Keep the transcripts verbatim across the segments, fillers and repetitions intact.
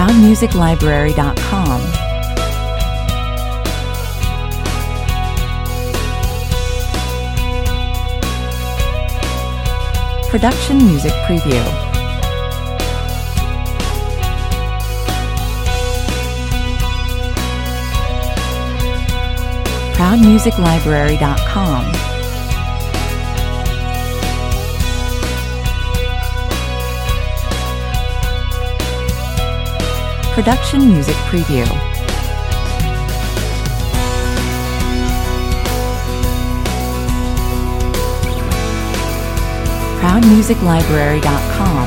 proud music library dot com. Production Music Preview. proud music library dot com. Production Music Preview. proud music library dot com.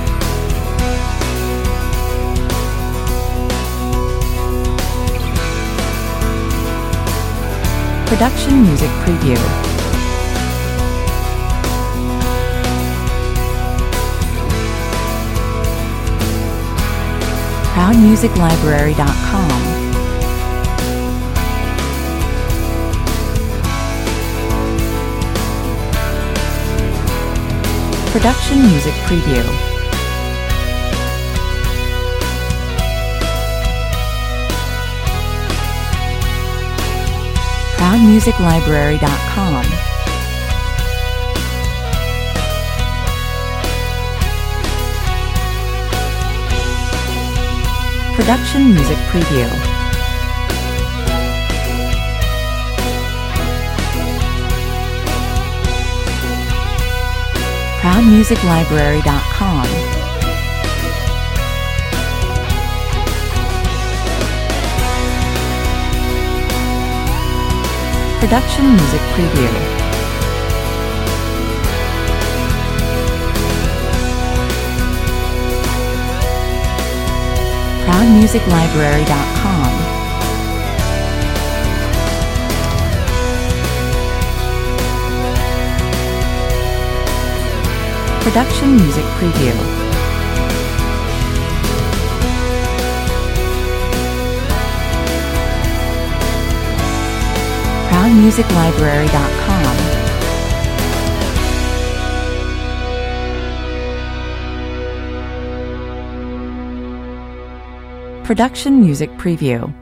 Production Music Preview. proud music library dot com. Production Music Preview. proud music library dot com. Production Music Preview. proud music library dot com. Production Music Preview. proud music library dot com. Production Music Preview. proud music library dot com. Production Music Preview.